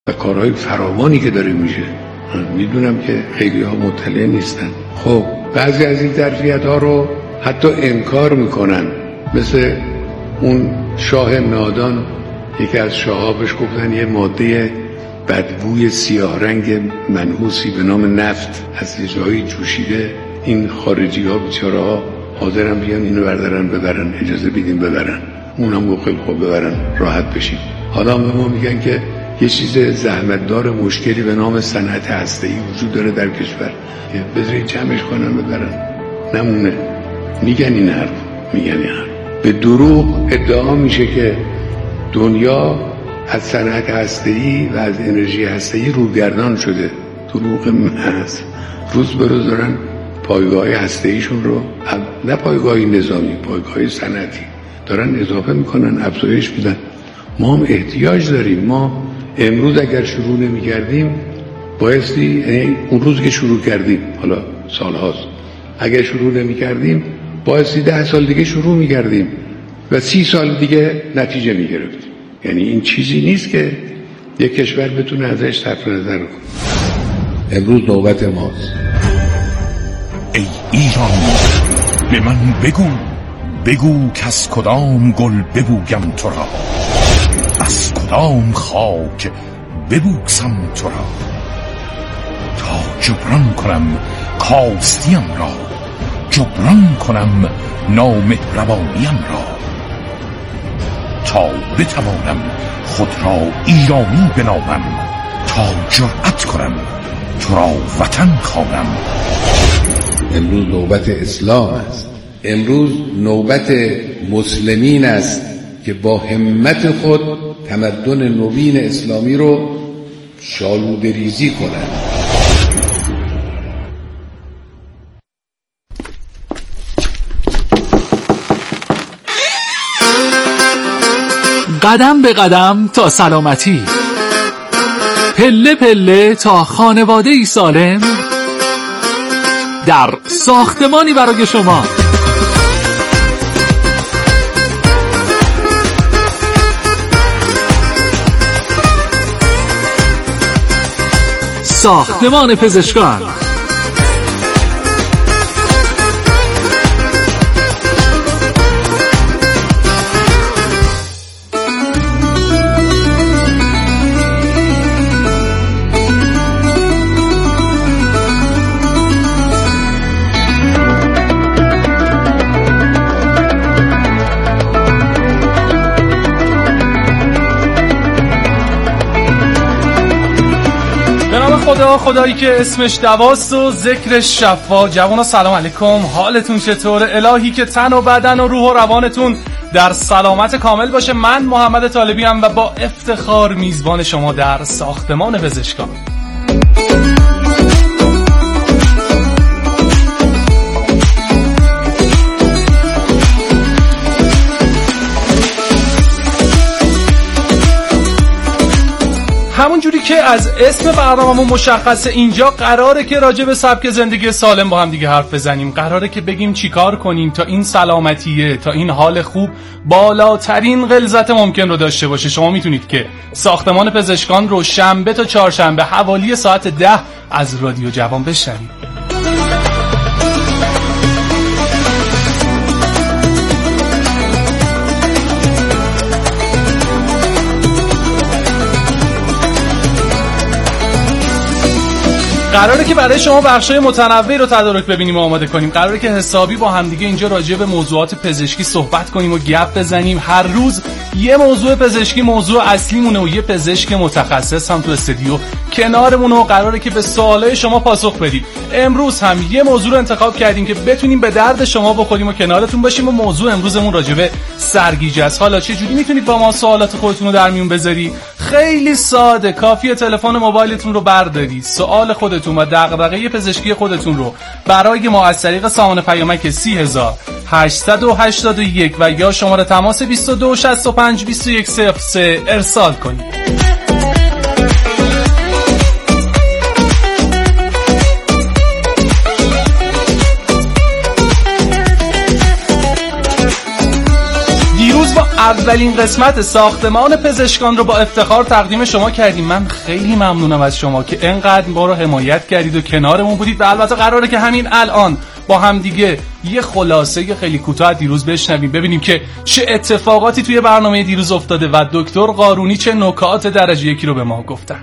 و کارهای فراوانی که داره میشه. من میدونم که خیلی ها مطلع نیستن. خب بعضی از این ظرفیت‌ها رو حتی انکار میکنن، مثل اون شاه نادان، یکی از شاه‌ها بهش گفتن یه ماده بدبوی سیاه رنگ منحوسی به نام نفت از یه جایی جوشیده، این خارجی ها بیچاره ها حاضرن بیان اینو ببرن، اجازه بدین ببرن. اونم گفت خیلی خوب ببرن راحت بشیم. حالا به ما میگن که یه چیز زحمتدار مشکلی به نام صنعت هسته‌ای وجود داره در کشور، بذارید جمعش کنن ببرن، نمونه. میگن این حرف. به دروغ ادعا میشه که دنیا از صنعت هسته‌ای و از انرژی هسته‌ای روگردان شده. دروغ محض. روز به روز دارن پایگاه هسته‌ایشون رو، نه پایگاه نظامی، پایگاه صنعتی دارن اضافه میکنن، افزایش میدن. ما هم احتیاج داریم. ما امروز اگر شروع نمی‌کردیم بایستی، یعنی اون روز که شروع کردیم، حالا سال‌هاست، اگر شروع نمی‌کردیم بایستی 10 سال دیگه شروع می‌کردیم و 30 سال دیگه نتیجه می‌گرفتیم. یعنی این چیزی نیست که یک کشور بتونه ازش صرف نظر کنه. امروز نوبت ماست. ای ایران، به من بگو که از کدام گل ببویم تو را، از کدام خاک ببوسم تو را، تا جبران کنم کاستیم را، جبران کنم نامهربانیم را، تا بتوانم خود را ایرانی بنامم، تا جرأت کنم تو را وطن خوانم. امروز نوبت اسلام است. امروز نوبت مسلمین است که با همت خود تمدن نوین اسلامی رو شالوده ریزی کنند. قدم به قدم تا سلامتی، پله پله تا خانواده‌ای سالم، در ساختمانی برای شما. ساختمان پزشکان. خدایی که اسمش دواست و ذکرش شفا. جوانا سلام علیکم، حالتون چطوره؟ الهی که تن و بدن و روح و روانتون در سلامت کامل باشه. من محمد طالبی ام و با افتخار میزبان شما در ساختمان پزشکان. همونجوری که از اسم برنامه‌مون مشخصه، اینجا قراره که راجع به سبک زندگی سالم با هم دیگه حرف بزنیم. قراره که بگیم چیکار کنیم تا این سلامتیه، تا این حال خوب بالاترین غلظت ممکن رو داشته باشه. شما میتونید که ساختمان پزشکان رو شنبه تا چهارشنبه حوالی ساعت 10 از رادیو جوان بشنوید. قراره که برای شما بخشای متنوعی رو تدارک ببینیم و آماده کنیم. قراره که حسابی با همدیگه اینجا راجع به موضوعات پزشکی صحبت کنیم و گپ بزنیم. هر روز یه موضوع پزشکی موضوع اصلیمونه و یه پزشک متخصص هم تو استودیو کنارمونه و قراره که به سوالای شما پاسخ بدیم. امروز هم یه موضوع رو انتخاب کردیم که بتونیم به درد شما بخوریم و کنارتون باشیم و موضوع امروزمون راجع به سرگیجه است. حالا چه جوری میتونید با ما سوالات خودتون رو در میون بذاری؟ خیلی ساده، کافیه تلفن موبایلتون رو بردارید، سوال خودتون و دغدغه پزشکی خودتون رو برای ما از طریق سامان پیامک 30881 و یا شماره تماس 22652103 ارسال کنید. عرض اولین قسمت ساختمان پزشکان رو با افتخار تقدیم شما کردیم. من خیلی ممنونم از شما که انقدر ما رو حمایت کردید و کنارمون بودید و البته قراره که همین الان با هم دیگه یه خلاصه خیلی کوتاه دیروز بشنویم، ببینیم که چه اتفاقاتی توی برنامه دیروز افتاده و دکتر قارونی چه نکات درجه یکی رو به ما گفتن.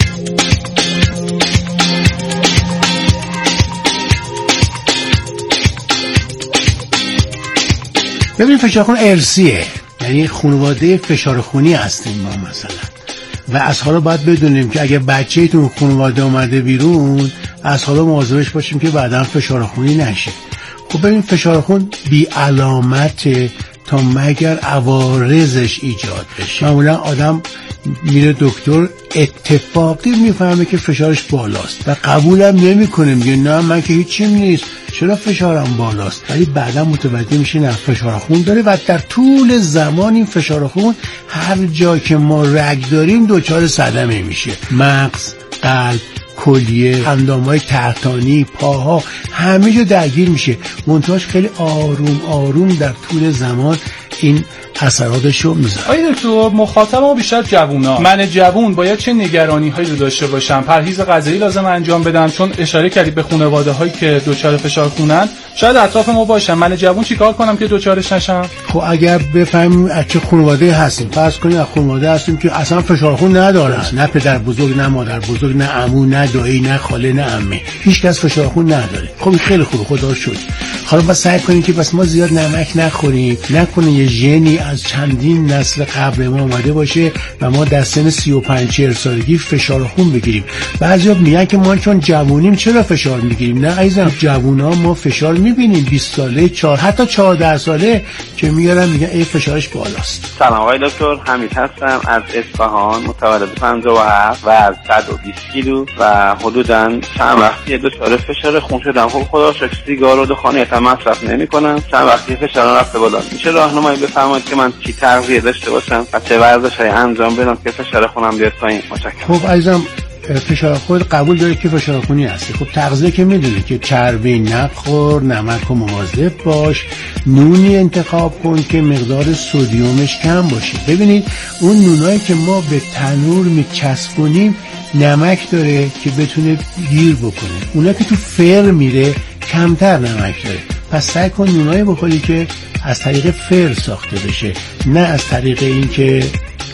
ببین فشار خون ارثیه، یعنی خانواده فشار خونی هستیم ما مثلا، و از حالا باید بدونیم که اگه بچه‌تون خانواده اومده بیرون از حالا مواظبش باشیم که بعداً فشار خونی نشه. خب ببین فشار خون بی علامته تا مگر عوارضش ایجاد بشه. معمولا آدم میره دکتر اتفاقی میفهمه که فشارش بالاست و قبولم نمیکنه، میگه نه من که هیچی نیست، چرا فشارم بالاست، ولی بعدا متوجه میشه نه فشار خون داره و در طول زمان این فشار خون هر جا که ما رگ داریم دچار صدمه میشه. مغز، قلب، کلیه، اندام‌های تحتانی، پاها، همه جا درگیر میشه. منتهاش خیلی آروم آروم در طول زمان این اثراتشو میذاره. آقای دکتر، مخاطب ما بیشتر جوونا، من جوون باید چه نگرانی‌هایی رو داشته باشم؟ پرهیز غذایی لازم انجام بدم؟ چون اشاره کردید به خانواده‌هایی که دچار فشار خونن، شاید اطراف ما باشن. من جوون چیکار کنم که دچارش نشم؟ خب اگر بفهمیم از چه خانواده هستیم، فرض کنیم از خانواده هستیم که اصلا فشار خون ندارن، نه پدر بزرگ، نه مادر بزرگ، نه عمو، نه دایی، نه خاله، نه عمه، هیچ کس فشار خون نداره. خب خیلی خوبه، خدا رو شکر. حالا بس سعی کنیم که بس ما زیاد نمک نخوریم، نکنه یه ژنی از چندین نسل قبل ما اومده باشه و ما در سن 35-40 سالگی فشار خون بگیریم. بعضیا میگن که ما چون جوونیم چرا فشار میگیریم؟ نه عزیزم، جوونا ما فشار میبینیم 20 ساله، حتی 14 ساله که میارن میگن ای فشارش بالاست. سلام آقای دکتر، حمید هستم از اصفهان، متولد 57 و از 120 کیلو و حدوداً چند وقتی دچار فشار خون شدم. خب خدا رو شکر سیگار و دخانیات مصرف نمی‌کنم. چند وقتی فشارم رفته بالا. میشه راهنمایی بفرمایید که من چی تغذیه داشته باشم و چه ورزشی انجام بدم که فشار خونم بیاد پایین؟ متشکرم. خب عزیزم، فشار خود قبول داره که فشار خونی هستی. خب تغذیه که میدونی که چربی نخور، نمک و مواظب باش، نونی انتخاب کن که مقدار سدیمش کم باشه. ببینید اون نونایی که ما به تنور میچسبونیم نمک داره که بتونه گیر بکنه، اونا که تو فر میره کمتر نمک داره. پس سعی کن نونایی بخوری که از طریق فر ساخته بشه، نه از طریق این که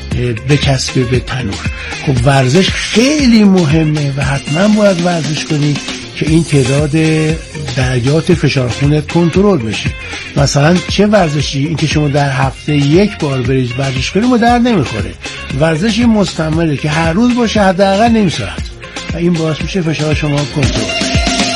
بچسبه به تنور. خب ورزش خیلی مهمه و حتما باید ورزش کنی که این تعداد درجات فشار خونت کنترل بشه. مثلا چه ورزشی؟ این که شما در هفته یک بار برید ورزش کنید ما در نمیخوره. ورزشی مستمره که هر روز باشه حداقل نیم ساعت و این باعث میشه فشار شما کنترل بشه.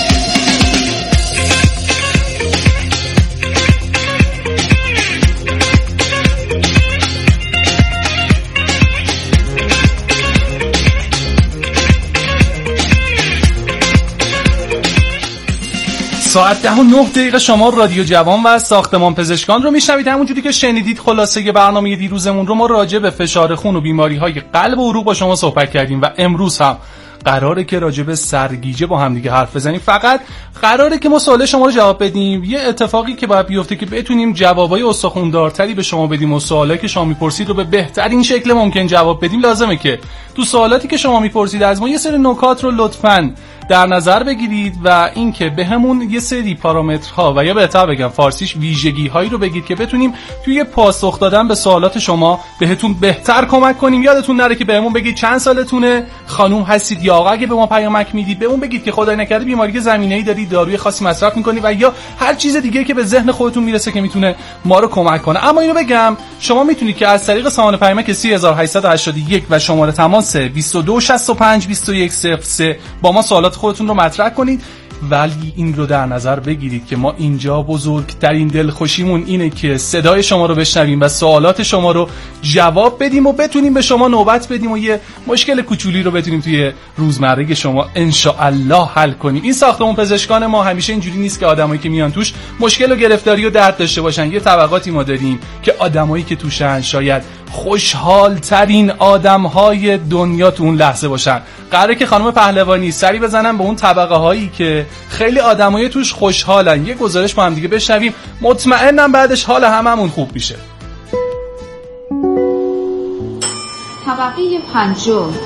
ساعت 10:09 شما رادیو جوان و ساختمان پزشکان رو میشنوید. همونجوری که شنیدید خلاصه برنامه دیروزمون رو ما راجع به فشار خون و بیماری‌های قلب و عروق با شما صحبت کردیم و امروز هم قراره که راجع به سرگیجه با هم دیگه حرف بزنیم. فقط قراره که ما سوال شما رو جواب بدیم. یه اتفاقی که باید بیفته که بتونیم جوابای استخوندارتری به شما بدیم و سوالایی که شما میپرسید رو به بهترین شکل ممکن جواب بدیم، لازمه که تو سوالاتی که شما میپرسید از ما یه سری نکات رو لطفاً در نظر بگیرید و اینکه بهمون یه سری پارامترها و یا بهتر بگم فارسیش ویژگی‌هایی رو بگید که بتونیم توی پاسخ دادن به سوالات شما بهتون بهتر کمک کنیم. یادتون نره که بهمون بگید چند سالتونه، خانم هستید یا آقا. اگه به ما پیامک میدید بهمون بگید که خدای نکرده بیماری زمینه‌ای دارید، داروی خاصی مصرف می‌کنید و یا هر چیز دیگه که به ذهن خودتون میرسه که میتونه ما رو کمک کنه. اما اینو بگم شما میتونید که از طریق سامان پیامک 3881 و شماره تماس 22652103 با ما سوالات خودتون رو مطرح کنید. ولی این رو در نظر بگیرید که ما اینجا بزرگترین دلخوشیمون اینه که صدای شما رو بشنویم و سوالات شما رو جواب بدیم و بتونیم به شما نوبت بدیم و یه مشکل کوچولی رو بتونیم توی روزمره شما انشاءالله حل کنیم. این ساختمان پزشکان ما همیشه اینجوری نیست که آدمایی که میان توش مشکل و گرفتاری و درد داشته باشن. یه طبقاتی ما داریم که آدمایی که توشن شاید خوشحال ترین آدم‌های دنیا تو اون لحظه باشن. قراره که خانم پهلوانی سری بزنن به اون طبقه هایی که خیلی آدمای توش خوشحالن. یه گزارش با هم دیگه بشنویم، مطمئنم بعدش حال هممون خوب میشه. طبقه 5.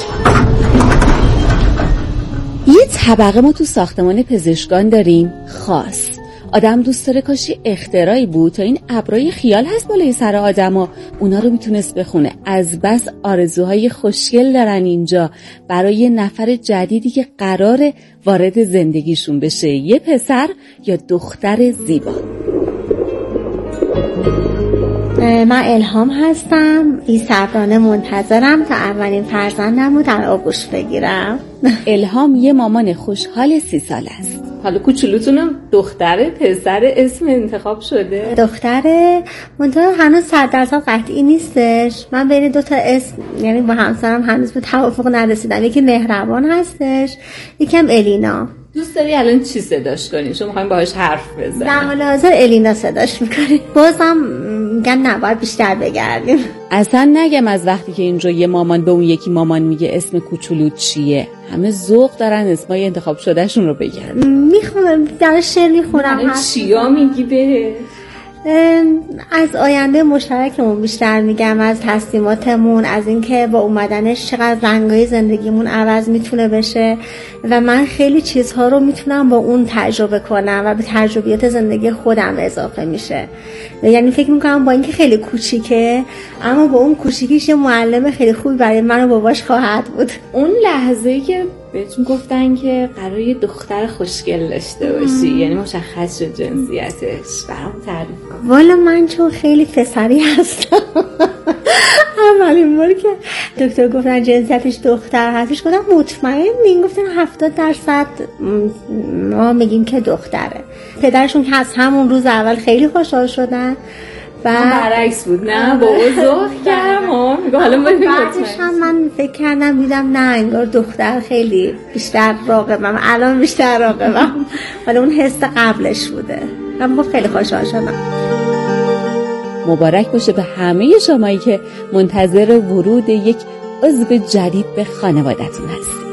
یه طبقه ما تو ساختمان پزشکان داریم خاص. آدم دوست داره کاشی اختراعی بود تا این ابرای خیال هست بالای سر آدما اونا رو میتونست بخونه. از بس آرزوهای خوشگل دارن اینجا برای نفر جدیدی که قراره وارد زندگیشون بشه، یه پسر یا دختر زیبا. من الهام هستم، بی‌صبرانه منتظرم تا اولین فرزندم رو در آغوش بگیرم. الهام یه مامان خوشحال 30 ساله است. حالا کوچولوتونم دختره پسر اسم انتخاب شده؟ دختره، منتها هنوز 100% قطعی نیستش. من بین 2 تا اسم یعنی با همسرم هنوز به توافق نرسیدم. یکی مهربان هستش، یکم الینا. دوست داری الان چی صداش کنیم؟ شما می‌خوایم باهاش حرف بزنیم؟ در حال حاضر الینا صداش می‌کنیم. بازم میگن نباید بیشتر بگردیم. اصلا نگم از وقتی که اینجا یه مامان به اون یکی مامان میگه اسم کوچولو چیه، همه ذوق دارن اسمای انتخاب شدهشون رو بگن. میخونم در شعر میخونم. چیا میگی بهش؟ از آینده مشترکمون بیشتر میگم، از تصمیماتمون، از اینکه با اومدنش چقدر رنگای زندگیمون عوض میتونه بشه و من خیلی چیزها رو میتونم با اون تجربه کنم و به تجربیات زندگی خودم اضافه میشه. یعنی فکر میکنم با اینکه خیلی کوچیکه اما با اون کوچیکیش یه معلم خیلی خوبی برای من و باباش خواهد بود. اون لحظه‌ای که بهتون گفتن که قراره یه دختر خوشگل داشته باشی، یعنی مشخص شد جنسیتش، برام تعریف کن. والا من چون خیلی پسری هستم اولین بار که دکتر گفتن جنسیتش دختر هستش گفتم مطمئنین؟ گفتن 70% ما میگیم که دختره. پدرشون که از همون روز اول خیلی خوشحال شدن و برعکس بود. نه با اوضاح کردم میگه حالا بعدش هم من فکر کردم دیدم نه انگار دختر خیلی بیشتر راغبم، الان بیشتر راغبم. حالا اون حس قبلش بوده. من خیلی خوشحال شدم. مبارک باشه به همه شمایی که منتظر ورود یک عضو جدید به خانواده‌تون هستید.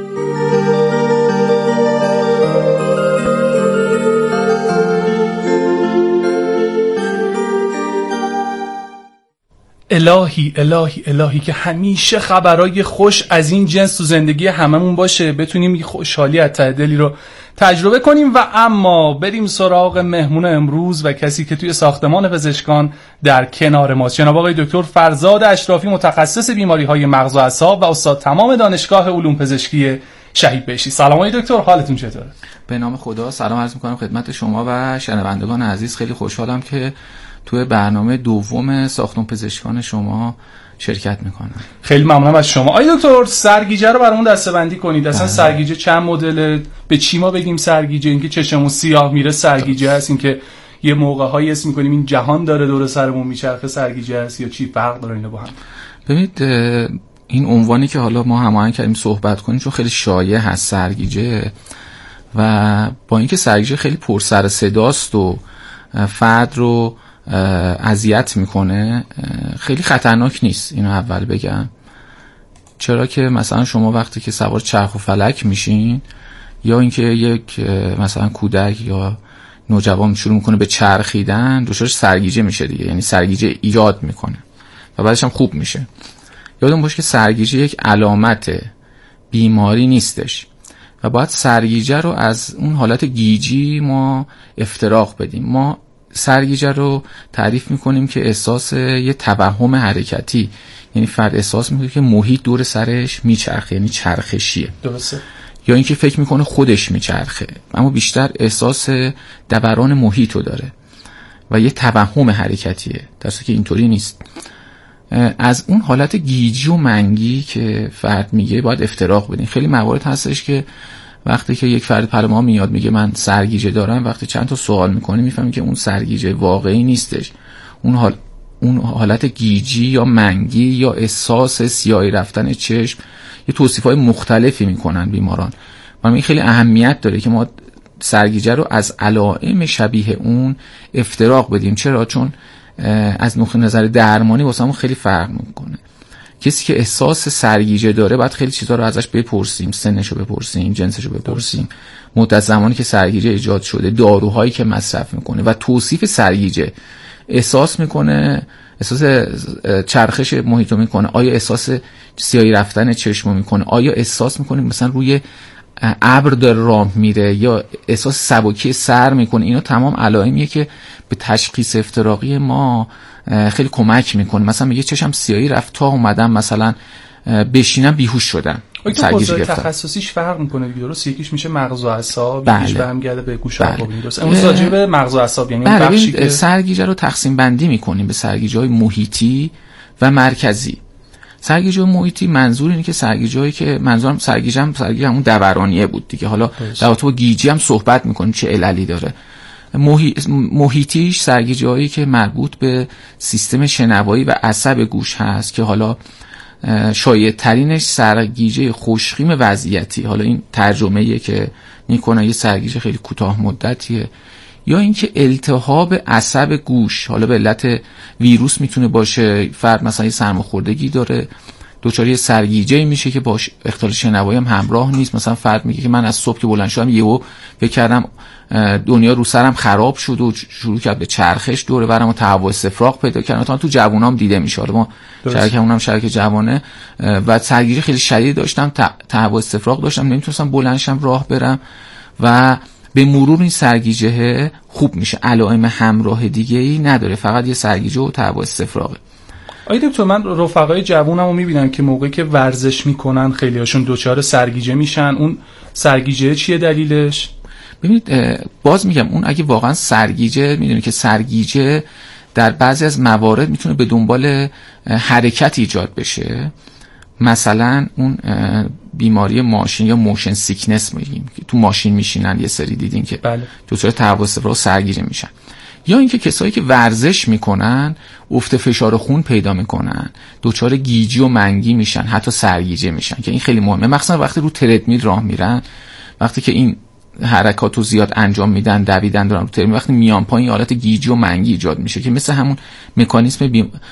الهی الهی الهی که همیشه خبرای خوش از این جنس تو زندگی هممون باشه، بتونیم یه خوشحالی از ته دلی رو تجربه کنیم. و اما بریم سراغ مهمون امروز و کسی که توی ساختمان پزشکان در کنار ماست، جناب آقای دکتر فرزاد اشرافی، متخصص بیماری‌های مغز و اعصاب و استاد تمام دانشگاه علوم پزشکی شهید بهشتی. سلام آقای دکتر، حالتون چطوره؟ به نام خدا سلام عرض می‌کنم خدمت شما و شنوندگان عزیز. خیلی خوشحالم که توی برنامه دوم ساختمان پزشکان شما شرکت میکنم. خیلی ممنونم از شما. آقای دکتر سرگیجه رو برامون دسته‌بندی کنید. اصلا سرگیجه چند مدل، به چی ما بگیم سرگیجه؟ اینکه چشمون سیاه میره سرگیجه است، اینکه یه موقع‌هایی اسم می‌کنیم این جهان داره دور سرمون میچرخه سرگیجه است، یا چی فرق داره اینا با هم؟ ببینید این عنوانی که حالا ما هماهنگ کردیم صحبت کنیم چون خیلی شایع هست سرگیجه، و با اینکه سرگیجه خیلی پر سر صداست و فرد رو اذیت میکنه، خیلی خطرناک نیست. اینو اول بگم. چرا که مثلا شما وقتی که سوار چرخ و فلک میشین، یا اینکه یک مثلا کودک یا نوجوان شروع میکنه به چرخیدن، دچارش سرگیجه میشه دیگه، یعنی سرگیجه ایجاد میکنه و بعدش هم خوب میشه. یادتون باشه که سرگیجه یک علامت بیماری نیستش و باید سرگیجه رو از اون حالت گیجی ما افتراق بدیم. ما سرگیجه رو تعریف میکنیم که احساس یه توهم حرکتی، یعنی فرد احساس میکنه که محیط دور سرش میچرخه، یعنی چرخشیه. درسته. یا اینکه فکر میکنه خودش میچرخه، اما بیشتر احساس دوران محیط رو داره و یه توهم حرکتیه، در صورتی که اینطوری نیست. از اون حالت گیجی و منگی که فرد میگه باید افتراق بدین. خیلی موارد هستش که وقتی که یک فرد پر ما میاد میگه من سرگیجه دارم، وقتی چند تا سوال میکنه میفهمی که اون سرگیجه واقعی نیستش. اون حالت گیجی یا منگی یا احساس سیاهی رفتن چشم، یه توصیف‌های مختلفی میکنن بیماران. و این خیلی اهمیت داره که ما سرگیجه رو از علائم شبیه اون افتراق بدیم. چرا؟ چون از نقطه نظر درمانی واسمون خیلی فرق میکنه. کسی که احساس سرگیجه داره باید خیلی چیزا رو ازش بپرسیم، سنشو بپرسیم، جنسشو بپرسیم، مدت زمانی که سرگیجه ایجاد شده، داروهایی که مصرف میکنه و توصیف سرگیجه. احساس میکنه، احساس چرخش محیط رو میکنه، آیا احساس سیاهی رفتن چشم میکنه، آیا احساس میکنه مثلا روی ابر داره راه میره، یا احساس سبکی سر میکنه. اینا تمام علائمیه که به تشخیص افتراقی ما خیلی کمک میکنه. مثلا میگه چشم سیاهی رفت تا اومدم مثلا بشینم بیهوش شدم. سرگیجه تخصصیش فرق میکنه دیگه، درست؟ یکیش میشه مغز و اعصاب، یکیش برمیگرده به گوش و عصب. درست؟ امروز راجع به مغز و اعصاب یعنی بله، بخشی که سرگیجه رو تقسیم بندی میکنیم به سرگیجه‌های محیطی و مرکزی. سرگیجه محیطی منظور اینه که سرگیجه‌ای که منظورم سرگیجه همون دورانیه بود دیگه. حالا در رابطه با گیجی هم صحبت میکنیم چه عللی داره. محیطیش سرگیجه‌ای که مربوط به سیستم شنوایی و عصب گوش هست که حالا شایع ترینش سرگیجه خوشخیم وضعیتی، حالا این ترجمه‌ایه که میکنه، یه سرگیجه خیلی کوتاه مدتیه. یا اینکه التهاب عصب گوش، حالا به علت ویروس میتونه باشه، فرد مثلا یه سرماخوردگی داره، دچار یه سرگیجه میشه که باش اختلال شنوایی هم همراه نیست. مثلا فرد میگه که من از صبح که بلند شدم یهو فکر کردم دنیا رو سرم خراب شد و شروع کرد به چرخش دوره برم و تهوع استفراغ پیدا کردم. تا تو جوونام دیده میشه، حالا ما شرکمونم شرکت جوانه و سرگیجه خیلی شدید داشتم، تهوع استفراغ داشتم، نمیتونستم بلندشم راه برم و به مرور این سرگیجه خوب میشه، علائم همراه دیگه‌ای نداره، فقط یه سرگیجه و تهوع استفراغه. آیا دکتر، من رفقای جوونمو میبینم که موقعی که ورزش میکنن خیلی هاشون دچار سرگیجه میشن. اون سرگیجه چیه دلیلش؟ ببینید باز میگم، اون اگه واقعا سرگیجه، میدونید که سرگیجه در بعضی از موارد میتونه به دنبال حرکت ایجاد بشه. مثلا اون بیماری ماشین یا موشن سیکنس میگیم که تو ماشین میشینن، یه سری دیدین که دچار تهوع استفراغ سرگیجه میشن. یا اینکه کسایی که ورزش میکنن افت فشار خون پیدا میکنن، دچار گیجی و منگی میشن، حتی سرگیجه میشن که این خیلی مهمه. مثلا وقتی رو تردمیل راه میرن، وقتی که این حرکاتو زیاد انجام میدن، دویدن دارن رو تردمیل، وقتی میان پایین حالت گیجی و منگی ایجاد میشه که مثل همون مکانیزم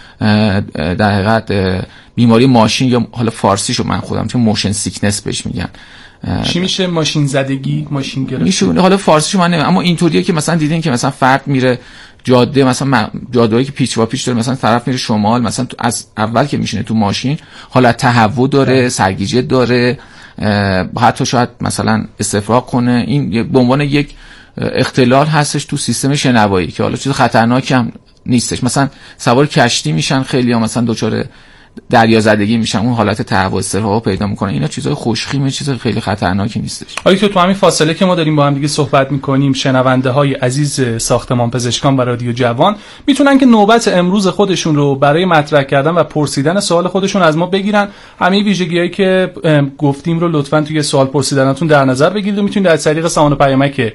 در حقیقت بیماری ماشین، یا حالا فارسیشو من خودم چون موشن سیکنس بهش میگن. چی میشه؟ ماشین زدگی، ماشین گرفتگی میشه. حالا فارسیشو من نمیدونم، اما اینطوریه که مثلا دیدین که مثلا فرد میره جاده، مثلا جاده‌ای که پیچ و پیچ داره، مثلا طرف میره شمال، مثلا از اول که میشینه تو ماشین حالت تهوع داره، سرگیجه داره، حتی شاید مثلا استفراغ کنه. این به عنوان یک اختلال هستش تو سیستم شنوایی که حالا چیز خطرناکی هم نیستش. مثلا سوار کشتی میشن خیلی ها، مثلا دچار دریازدگی میشن، اون حالت تهوع استفراغ پیدا میکنه. اینا چیزای خوشخیمه، چیز خیلی خطرناکی نیستش. آیا تو همین فاصله که ما داریم با هم دیگه صحبت میکنیم، شنونده های عزیز ساختمان پزشکان و رادیو جوان میتونن که نوبت امروز خودشون رو برای مطرح کردن و پرسیدن سوال خودشون از ما بگیرن. همه ویژگیایی که گفتیم رو لطفاً توی سوال پرسیدناتون در نظر بگیرید و میتونید از طریق سامان پیامک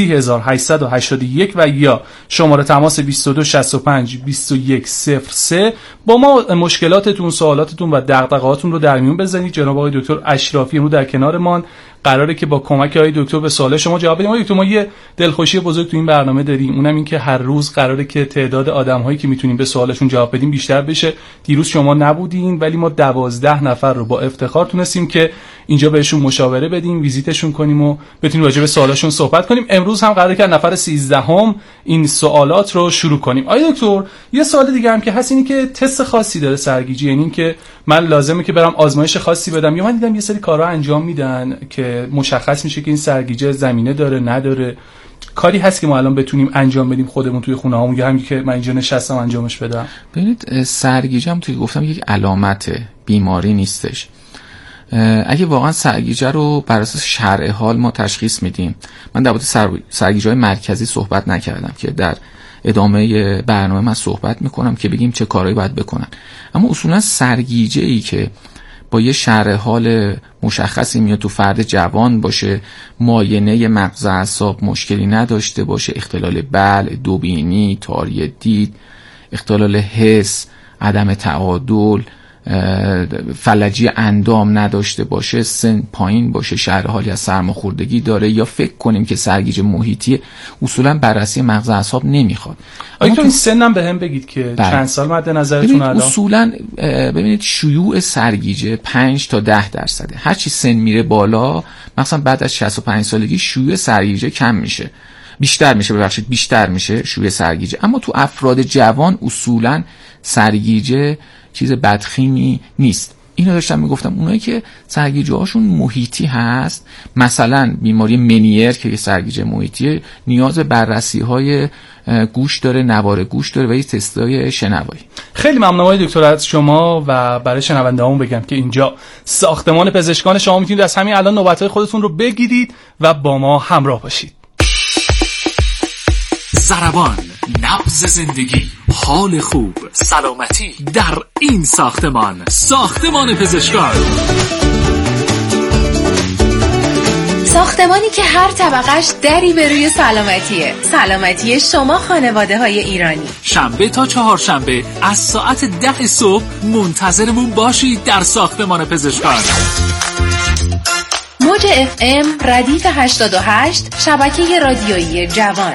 3881 و یا شماره تماس 2265 2103 با ما مشکلاتتون، سوالاتتون و دغدغه‌هاتون رو در میون بزنید. جناب آقای دکتر اشرافی امروز در کنارمان قراره که با کمک آقای دکتر به سوال شما جواب بدیم. آقای دکتر، ما یه دلخوشی بزرگ تو این برنامه داریم، اونم این که هر روز قراره که تعداد آدم‌هایی که میتونیم به سوالشون جواب بدیم بیشتر بشه. دیروز شما نبودین ولی ما 12 نفر رو با افتخار تونستیم که اینجا بهشون مشاوره بدیم، ویزیتشون کنیم و بتونیم راجع به سوالاشون صحبت کنیم. امروز هم قراره که نفر 13 این سوالات رو شروع کنیم. آقای دکتر، یه سوال دیگه هم که هست اینی که تست خاصی داره سرگیجه، یعنی این که من لازمه که برم آزمایش خاصی بدم، یا من دیدم یه سری کارها انجام میدن که مشخص میشه که این سرگیجه زمینه داره نداره. کاری هست که ما الان بتونیم انجام بدیم خودمون توی خونه هامون، یا همین که من اینجا نشستم انجامش بدم؟ ببینید، سرگیجه هم توی گفتم یک علامت بیماری نیستش. اگه واقعا سرگیجه رو بر اساس شرع حال ما تشخیص میدیم، من در مورد سرگیجه‌های مرکزی صحبت نکردم که در ادامه برنامه من صحبت میکنم که بگیم چه کارهایی باید بکنن. اما اصولا سرگیجه‌ای که با یه شرح حال مشخصی میاد تو فرد جوان باشه، معاینه مغز اعصاب مشکلی نداشته باشه، اختلال بلع، دوبینی، تاری دید، اختلال حس، عدم تعادل، فلجی اندام نداشته باشه، سن پایین باشه، شرح حالی از سرماخوردگی داره، یا فکر کنیم که سرگیجه محیطی، اصولا بررسی مغز اعصاب نمیخواد. آیا تو این سنم به هم بگید که چند سال مد نظرتون الان؟ اصولا ببینید شیوع سرگیجه 5 تا 10%. هر چی سن میره بالا، مثلا بعد از 65 سالگی شیوع سرگیجه کم میشه بیشتر میشه شوی سرگیجه. اما تو افراد جوان اصولا سرگیجه چیز بدخیمی نیست. اینو داشتم میگفتم اونایی که سرگیجه هاشون محیطی هست، مثلا بیماری منیر که سرگیجه محیطیه، نیاز به بررسی های گوش داره، نوار گوش داره و یه تستای شنوایی. خیلی ممنونم آقای دکتر از شما و برای شنونده‌هامون بگم که اینجا ساختمان پزشکان، شما میتونید از همین الان نوبت‌های خودتون رو بگیرید و با ما همراه باشید. ضربان، نبض زندگی، حال خوب، سلامتی در این ساختمان پزشکان. ساختمانی که هر طبقش دری به روی سلامتی شما خانواده های ایرانی. شنبه تا چهارشنبه از ساعت 10 صبح منتظرمون باشید در ساختمان پزشکان. موج FM ردیف 88 شبکه رادیویی جوان.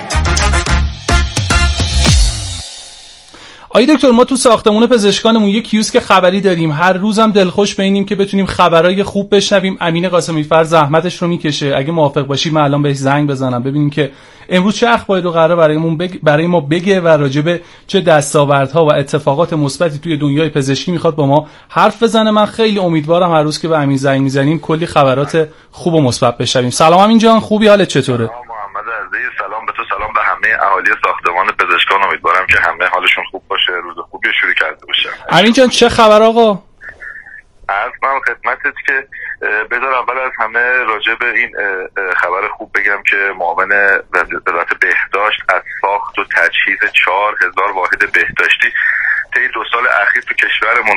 آقای دکتر، ما تو ساختمون پزشکانمون یک کیوسک خبری داریم. هر روزم دلخوش به اینیم که بتونیم خبرای خوب بشنویم. امین قاسمی فر زحمتش رو میکشه. اگه موافق باشید من الان بهش زنگ بزنم ببینیم که امروز چه اخباری رو قراره برای ما بگه و راجب چه دستاوردها و اتفاقات مثبتی توی دنیای پزشکی میخواد با ما حرف بزنه. من خیلی امیدوارم هر روز که به امین زنگ میزنیم کلی خبرات خوب و مثبت بشنویم. سلام امین جان، خوبی؟ حالت چطوره؟ سلام به تو، سلام به همه اهالی ساختمان پزشکان. امیدوارم که همه حالشون خوب باشه، روز خوبی شروع کرده باشن. امین جان چه خبر آقا؟ عرض من خدمتت که بذار اول از همه راجع به این خبر خوب بگم که معاون وزارت بهداشت از ساخت و تجهیز 4000 واحد بهداشتی طی 2 سال اخیر تو کشورمون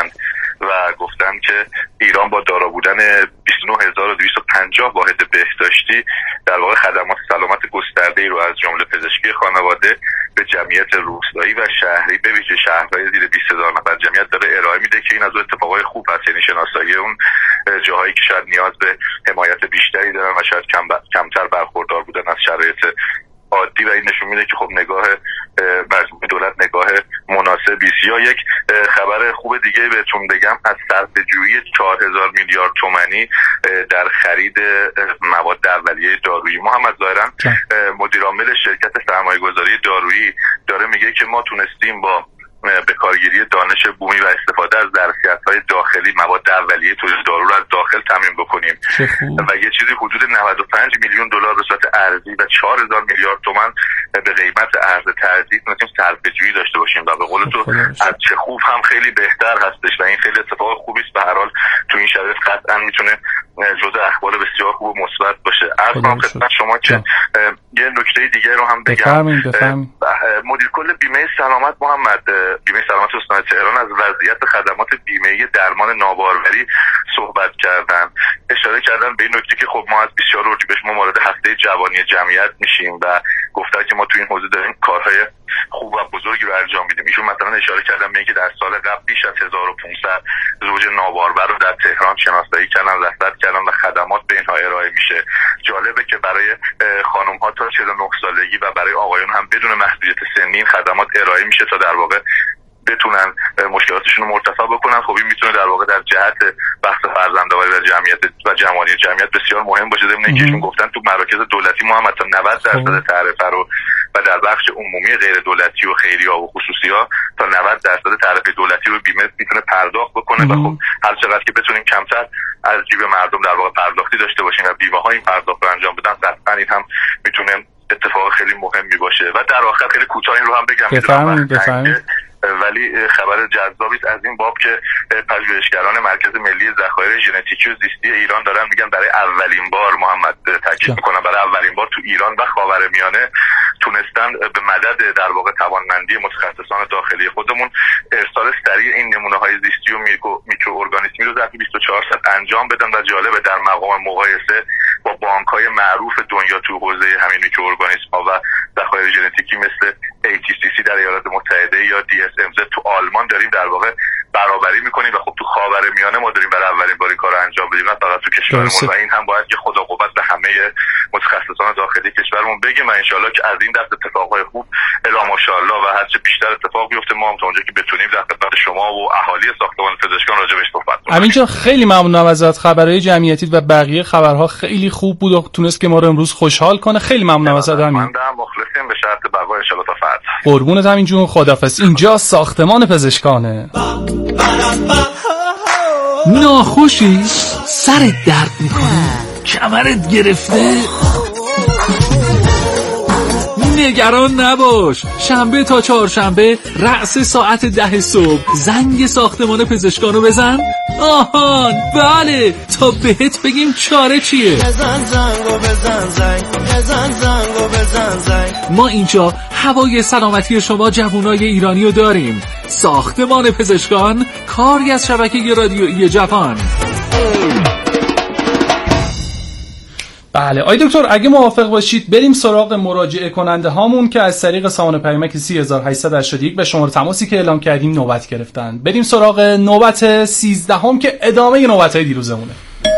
گفتن که ایران با دارا بودن 29250 واحد بهداشتی در واقع خدمات سلامت گسترده‌ای رو از جمله پزشکی خانواده به جمعیت روستایی و شهری به ویژه شهرهای زیر 20000 نفر جمعیت داره ارائه میده که این از اتفاقای خوب هست، یعنی شناسایی اون جاهایی که شاید نیاز به حمایت بیشتری دارن و شاید کمتر برخوردار بودن از شرایط عادی و این نشون میده که خب نگاه مجموعه دولت نگاه مناسبی است. یا یک خبر خوب دیگه بهتون بگم از صرفه‌جویی 4000 میلیارد تومانی در خرید مواد اولیه دارویی. محمد ظاهرا مدیر عامل شرکت سرمایه‌گذاری دارویی داره میگه که ما تونستیم با به کارگیری دانش بومی و استفاده از ظرفیت‌های داخلی مواد اولیه تولید دارو رو از داخل تامین بکنیم و یه چیزی حدود 95 میلیون دلار به صورت ارزی و 4000 میلیارد تومان به قیمت ارز ترجیح تونستیم صرفه‌جویی داشته باشیم و به قول تو از چه خوب هم خیلی بهتر هستش و این خیلی اتفاق خوبی است. به هر حال تو این شرایط قطعا میتونه جزء اخبار بسیار خوب و مثبت باشه. عرضم خدمت شما که یه نکته دیگه رو هم بگم. مدیر کل بیمه سلامت محمد بیمه سلامت استان تهران از وضعیت خدمات بیمه‌ای درمان ناباروری صحبت کردن. اشاره کردن به این نکته که خب ما از 24 اردیبهشت ما وارد هفته جوانی جمعیت میشیم و گفتن که ما تو این حوزه داریم کارهای خوب و بزرگی رو انجام میدیم. ایشون مثلا اشاره کردن به اینکه در سال قبل بیش از 1500 زوج نابارور رو در تهران شناسایی کردن، رصد کردن و خدمات به اینها ارائه میشه. جالبه که برای خانم ها تا 49 سالگی و برای آقایان هم بدون محدودیت سنی این خدمات ارائه میشه تا در واقع بتونن مشکلاتشون رو مرتفع بکنن. خب این میتونه در واقع در جهت بحث فرزندآوری و جمعیت و جمعانی جمعیت بسیار مهم باشه. ضمن اینکه ایشون گفتن تو مراکز دولتی ما هم تا 90% تعرفه رو و در بخش عمومی غیر دولتی و خیریه و خصوصی‌ها تا 90% تعرفه دولتی رو بیمه میتونه پرداخت بکنه و خب هر چقدر که بتونیم کمتر از جیب مردم در واقع پرداختی داشته باشیم و بیمه‌ها این پرداخت رو انجام بدن، قطعاً این هم میتونه اتفاق خیلی مهمی باشه. و در آخر خیلی کوتاه این رو هم بگم ولی خبر جذابی از این باب که پژوهشگران مرکز ملی ذخایر ژنتیکی و زیستی ایران دارن میگن برای اولین بار، محمد تاکید میکنم، برای اولین بار تو ایران و خاورمیانه تونستن به مدد در واقع توانمندی متخصصان داخلی خودمون ارسال سریع این نمونه‌های زیستی و میکروارگانیسمی رو در 24 ساعت انجام بدن و جالبه در مقام مقایسه با بانک‌های معروف دنیا تو حوزه همین میکروارگانیسم‌ها و ذخایر ژنتیکی مثل ATCC در ایالات متحده یا DSMZ تو آلمان داریم در واقع برابری میکنیم و خب تو خاورمیانه ما داریم برای اولین بار این کارو انجام بدیم، نه فقط تو کشورمون. و این هم باید که خدا قوت به همه متخصصان داخلی کشورمون بگیم و انشالله که از این دست اتفاقای خوب الا ماشاءالله و هرچه بیشتر اتفاق بیفته ما هم تا اونجا که بتونیم در خدمت شما و اهالی ساختمان پزشکان راجع بهش صحبت کنیم. همین جا خیلی ممنونم ازت، خبرهای جمعیتی و بقیه خبرها خیلی خوب بود و تونست که ما رو امروز خوشحال کنه. خیلی ممنونم ازت همین. من مخلصیم به شرط بقا ان شاءالله تا فردا. قربونت همین جون، خدافظ. اینجا ساختمان پزشکانه. ناخوشی؟ سرت درد میکنه؟ کمرت گرفته؟ نگران نباش، شنبه تا چهارشنبه رأس ساعت 10 صبح زنگ ساختمان پزشکانو بزن. آهان بله، تا بهت بگیم چاره چیه. بزن زنگو بزن زنگ، بزن زنگو بزن زنگ. ما اینجا هوای سلامتی شما جوانای ایرانی رو داریم. ساختمان پزشکان، کاری از شبکه رادیویی جوان. بله آی دکتر، اگه موافق باشید بریم سراغ مراجعه کننده هامون که از طریق سامان پیامک 3881 به شماره تماسی که اعلام کردیم نوبت گرفتن. بریم سراغ نوبت 13 هم که ادامه نوبت‌های دیروزمونه.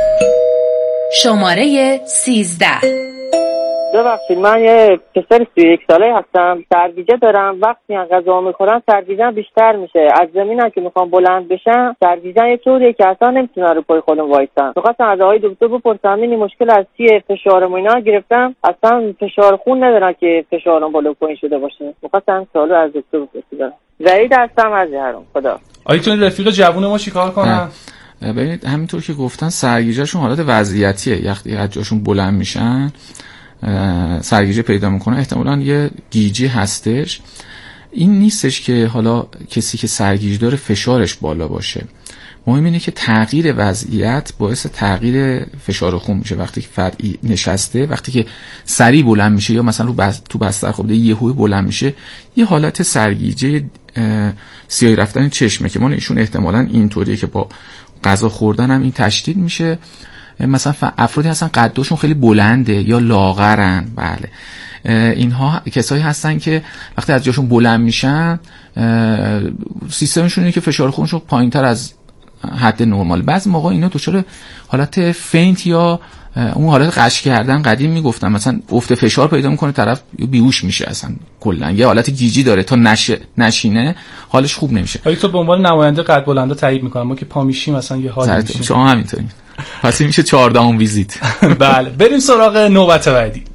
شماره 13. ببخشید من یه پسر 31 ساله هستم، سرگیجه دارم. وقتی غذا میخورم سرگیجه بیشتر میشه. از زمینم که میخوام بلند بشم سرگیجه یه طوریه که اصلا نمیتونم رو پای خودم وایسم. میخواستم از آقای دکتر بپرسم این مشکل از چیه؟ فشارم اینا گرفتم، اصلا فشار خون ندارم که فشارم بالا پایین شده باشه. میخواستم سوالو از دکتر بپرسم. وحید هستم از هرم. خدا. آیا تو این رفیق جوون ما چیکار کنن؟ ببینید همینطور که گفتن سرگیجهشون حالت وضعیتیه. وقتی از جاشون بلند میشن سرگیجه پیدا میکنه، احتمالاً یه گیجی هستش. این نیستش که حالا کسی که سرگیجه داره فشارش بالا باشه. مهم اینه که تغییر وضعیت باعث تغییر فشار خون میشه. وقتی که فرد نشسته، وقتی که سریع بلند میشه یا مثلا تو بستر خوابیده یهو بلند میشه، یه حالت سرگیجه سیاهی رفتن چشمه که مال ایشون احتمالاً اینطوریه که با غذا خوردن هم این تشدید میشه. مثلا افرادی هستن قدشون خیلی بلنده یا لاغرن. بله اینها کسایی هستن که وقتی از جاشون بلند میشن سیستمشون اینه که فشار خونشون پایینتر از حد نرمال. بعضی موقع اینا دچار حالت فینت یا اون حالت قش کردن قدیم میگفتن، مثلا افت فشار پیدا میکنه، طرف بیهوش میشه، اصلا کلا یه حالت گیجی داره تا نشینه حالش خوب نمیشه. آیا تو به عنوان نماینده قد بلندا تایید میکنم ما که پا میشیم مثلا یه حالی میشه؟ شما همینطوری. پس این میشه 14ام ویزیت. بله بریم سراغ نوبت بعدی.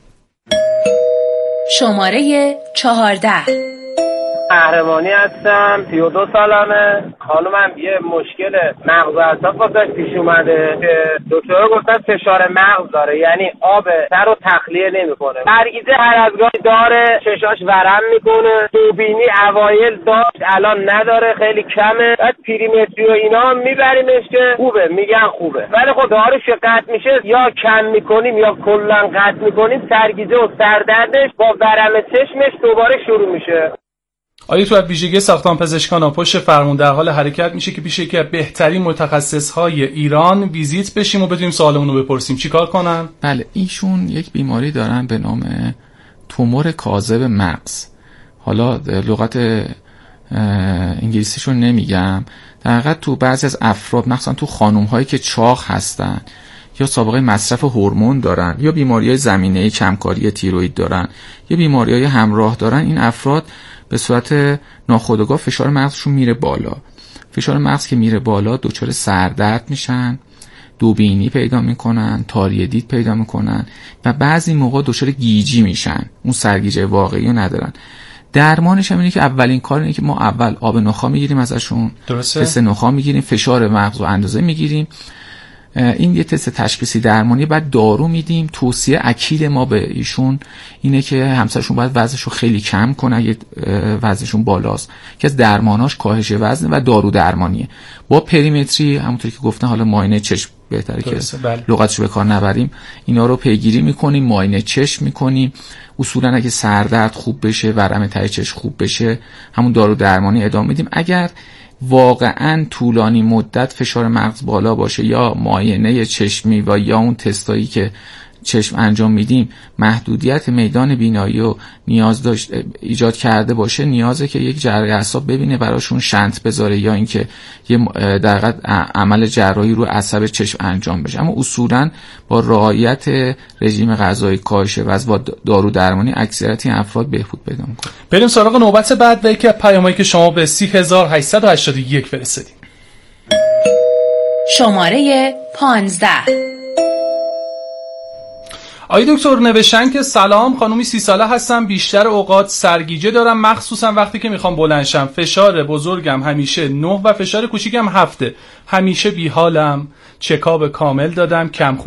شماره 14. قهرمانی هستم، 32 سالمه. خانومم یه مشکل مغز و اعصاب واسش پیش اومده که دکترها گفتن فشار مغز داره، یعنی آب سر رو تخلیه نمیکنه. سرگیجه هر از گاهی داره، چشاش ورم میکنه، دوبینی اوایل داشت الان نداره، خیلی کمه. بعد پریمتری و اینا میبریمش که خوبه، میگن خوبه، ولی خب داروش قطع میشه یا کم میکنیم یا کلا قطع میکنیم، سرگیجه و سردردش با ورم چشمش دوباره شروع میشه. آیا تو از ویژگی ساختمان پزشکان پشت فرمون در حال حرکت میشه که پیش یکی از بهترین متخصصهای ایران ویزیت بشیم و بتونیم سوالمون رو بپرسیم چیکار کنن؟ بله ایشون یک بیماری دارن به نام تومور کاذب مغز. حالا لغت انگلیسیشون نمیگم. در حقیقت تو بعضی از افراد مخصوصا تو خانم‌هایی که چاق هستن یا سابقه مصرف هورمون دارن یا بیماری‌های زمینه‌ای کمکاری تیروئید دارن یا بیماری‌های همراه دارن، این افراد به صورت ناخودآگاه فشار مغزشون میره بالا. فشار مغز که میره بالا دچار سردرد میشن، دوبینی پیدا میکنن، تاری دید پیدا میکنن و بعضی موقع دچار گیجی میشن، اون سرگیجه واقعی رو ندارن. درمانش هم اینه که اولین کار اینه که ما اول آب نخا میگیریم ازشون، تست نخا میگیریم، فشار مغز رو اندازه میگیریم. این یه تست تشخیصی درمانی، بعد دارو میدیم. توصیه اکید ما به ایشون اینه که همسرشون باید وزنشو خیلی کم کنه اگه وزنشون بالاست، که از درماناش کاهش وزن و دارو درمانیه. با پریمتری همونطور که گفتن، حالا معاینه چشم بهتره که لغتشو به کار نبریم، اینا رو پیگیری میکنیم، معاینه چشم میکنیم. اصولا اگه سردرد خوب بشه، ورم ته چشم خوب بشه، همون دارو درمانی ادامه میدیم. اگر واقعا طولانی مدت فشار مغز بالا باشه یا معاینه چشمی و یا اون تستایی که چشم انجام میدیم محدودیت میدان بینایی رو نیاز داشت ایجاد کرده باشه، نیازه که یک جراح اعصاب ببینه براشون شنت بذاره یا اینکه یه در حقیقت عمل جراحی رو عصب چشم انجام بشه. اما اصولا با رعایت رژیم غذایی، کاهش وزن و دارو درمانی اکثریت این افراد بهبود پیدا میکنه. بریم سراغ نوبت بعد و یکی از پیامایی که شما به 30881 فرستادید. شماره 15. آقای دکتر نوشتن که سلام، خانومی 30 ساله هستم، بیشتر اوقات سرگیجه دارم، مخصوصا وقتی که میخوام بلند شم. فشار بزرگم همیشه 9 و فشار کوچیکم 7. همیشه بیحالم. چکاب کامل دادم، کم